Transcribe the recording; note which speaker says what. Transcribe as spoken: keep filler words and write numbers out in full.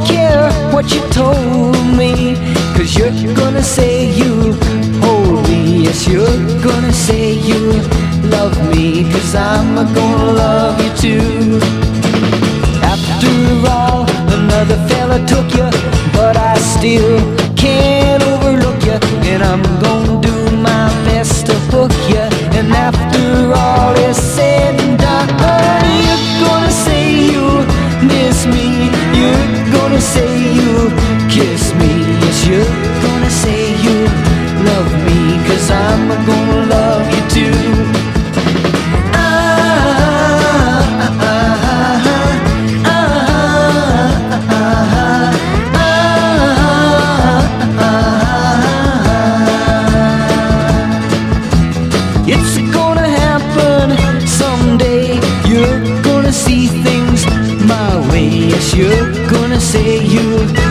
Speaker 1: care what you told me, 'cause you're gonna say you hold me. Yes, you're gonna say you love me, 'cause I'm gonna love you too. After all, another fella took you, but I still can't overlook you, and I'm gonna do my best to hook you. And after all is said and done, you're gonna say you miss me, you're gonna say you kiss me. Yes, you're gonna say you love me, 'cause I'm gonna love you too. It's gonna happen someday. You're gonna see things my way. Yes, you're gonna say you